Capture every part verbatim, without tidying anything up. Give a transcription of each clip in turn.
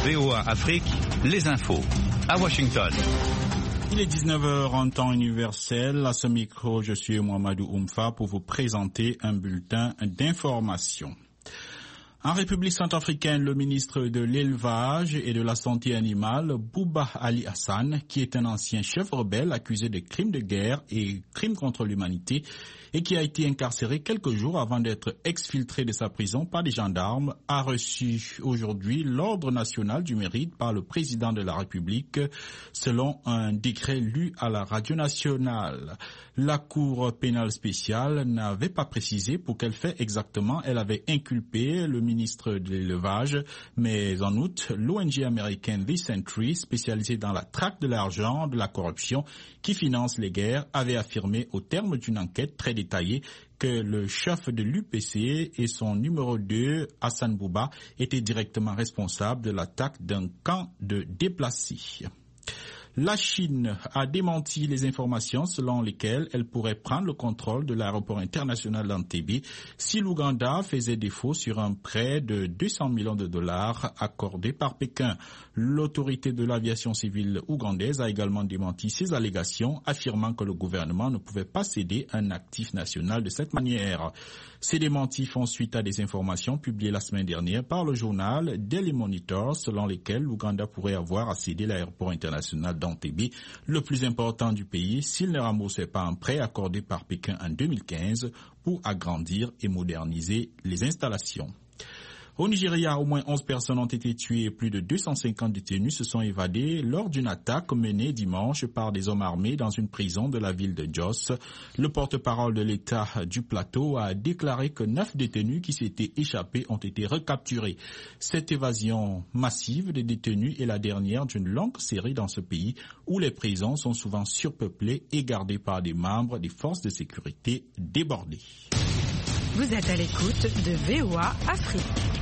V O A Afrique, les infos. À Washington. Il est dix-neuf heures en temps universel. À ce micro, je suis Mohamedou Oumfa pour vous présenter un bulletin d'information. En République centrafricaine, le ministre de l'Élevage et de la Santé animale, Bouba Ali Hassan, qui est un ancien chef rebelle accusé de crimes de guerre et crimes contre l'humanité et qui a été incarcéré quelques jours avant d'être exfiltré de sa prison par des gendarmes, a reçu aujourd'hui l'Ordre national du mérite par le président de la République, selon un décret lu à la radio nationale. La Cour pénale spéciale n'avait pas précisé pour quel fait exactement elle avait inculpé le ministre de l'Élevage, mais en août, l'O N G américaine The Century, spécialisée dans la traque de l'argent, de la corruption qui finance les guerres, avait affirmé au terme d'une enquête très détaillée que le chef de l'U P C et son numéro deux, Hassan Bouba, étaient directement responsables de l'attaque d'un camp de déplacés. La Chine a démenti les informations selon lesquelles elle pourrait prendre le contrôle de l'aéroport international d'Entebbe si l'Ouganda faisait défaut sur un prêt de deux cents millions de dollars accordé par Pékin. L'autorité de l'aviation civile ougandaise a également démenti ces allégations, affirmant que le gouvernement ne pouvait pas céder un actif national de cette manière. Ces démentis font suite à des informations publiées la semaine dernière par le journal Daily Monitor, selon lesquelles l'Ouganda pourrait avoir à céder l'aéroport international d'Entebbe, le plus important du pays, s'il ne remboursait pas un prêt accordé par Pékin en deux mille quinze pour agrandir et moderniser les installations. Au Nigeria, au moins onze personnes ont été tuées et plus de deux cent cinquante détenus se sont évadés lors d'une attaque menée dimanche par des hommes armés dans une prison de la ville de Jos. Le porte-parole de l'État du Plateau a déclaré que neuf détenus qui s'étaient échappés ont été recapturés. Cette évasion massive des détenus est la dernière d'une longue série dans ce pays où les prisons sont souvent surpeuplées et gardées par des membres des forces de sécurité débordés. Vous êtes à l'écoute de V O A Afrique.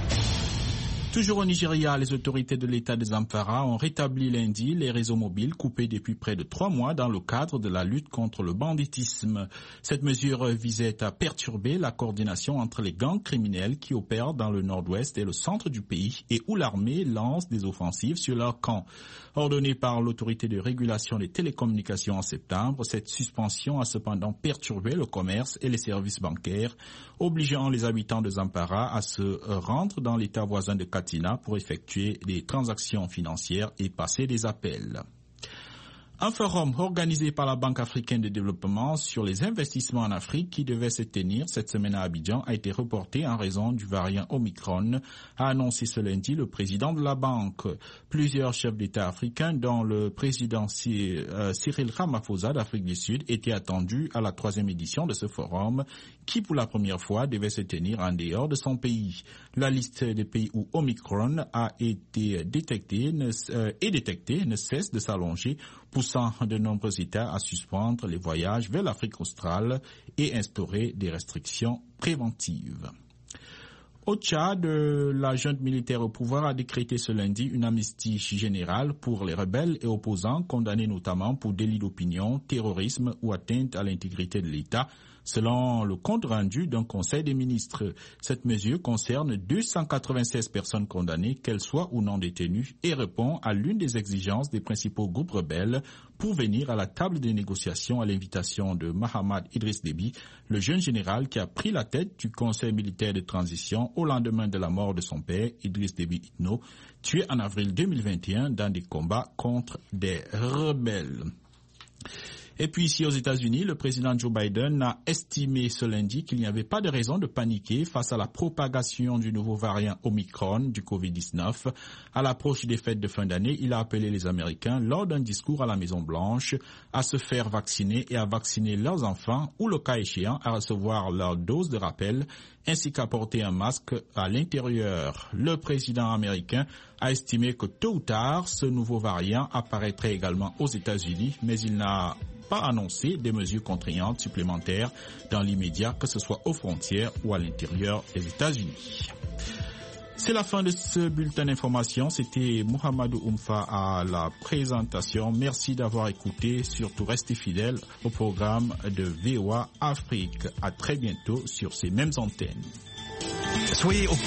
Toujours au Nigeria, les autorités de l'État de Zamfara ont rétabli lundi les réseaux mobiles coupés depuis près de trois mois dans le cadre de la lutte contre le banditisme. Cette mesure visait à perturber la coordination entre les gangs criminels qui opèrent dans le nord-ouest et le centre du pays et où l'armée lance des offensives sur leurs camps. Ordonnée par l'autorité de régulation des télécommunications en septembre, cette suspension a cependant perturbé le commerce et les services bancaires, obligeant les habitants de Zamfara à se rendre dans l'État voisin de Katsina pour effectuer des transactions financières et passer des appels. Un forum organisé par la Banque africaine de développement sur les investissements en Afrique qui devait se tenir cette semaine à Abidjan a été reporté en raison du variant Omicron, a annoncé ce lundi le président de la banque. Plusieurs chefs d'État africains, dont le président Cyril Ramaphosa d'Afrique du Sud, étaient attendus à la troisième édition de ce forum qui, pour la première fois, devait se tenir en dehors de son pays. La liste des pays où Omicron a été détecté ne, euh, est détectée ne cesse de s'allonger, poussant de nombreux États à suspendre les voyages vers l'Afrique australe et instaurer des restrictions préventives. Au Tchad, la junte militaire au pouvoir a décrété ce lundi une amnistie générale pour les rebelles et opposants condamnés notamment pour délits d'opinion, terrorisme ou atteinte à l'intégrité de l'État, selon le compte rendu d'un conseil des ministres. Cette mesure concerne deux cent quatre-vingt-seize personnes condamnées, qu'elles soient ou non détenues, et répond à l'une des exigences des principaux groupes rebelles pour venir à la table des négociations à l'invitation de Mahamad Idriss Déby, le jeune général qui a pris la tête du conseil militaire de transition au lendemain de la mort de son père, Idriss Déby Itno, tué en avril deux mille vingt et un dans des combats contre des rebelles. Et puis ici aux États-Unis, le président Joe Biden a estimé ce lundi qu'il n'y avait pas de raison de paniquer face à la propagation du nouveau variant Omicron du covid dix-neuf. À l'approche des fêtes de fin d'année, il a appelé les Américains, lors d'un discours à la Maison-Blanche, à se faire vacciner et à vacciner leurs enfants ou, le cas échéant, à recevoir leur dose de rappel, ainsi qu'à porter un masque à l'intérieur. Le président américain a estimé que tôt ou tard, ce nouveau variant apparaîtrait également aux États-Unis, mais il n'a pas annoncé des mesures contraignantes supplémentaires dans l'immédiat, que ce soit aux frontières ou à l'intérieur des États-Unis. C'est la fin de ce bulletin d'information. C'était Mohamedou Oumfa à la présentation. Merci d'avoir écouté. Surtout, restez fidèles au programme de V O A Afrique. À très bientôt sur ces mêmes antennes. Soyez au